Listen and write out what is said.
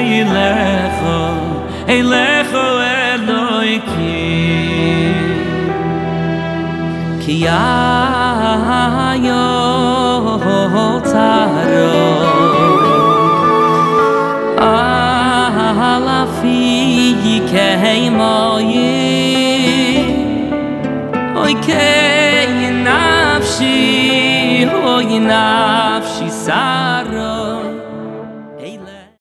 lecho Elohikim ki ayo taro alafi keimoyi oy ke nafshi saro